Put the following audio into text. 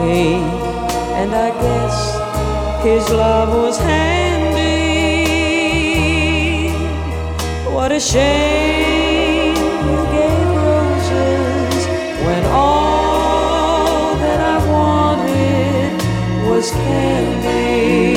me, and I guess his love was handy. What a shame you gave roses when all that I wanted was candy.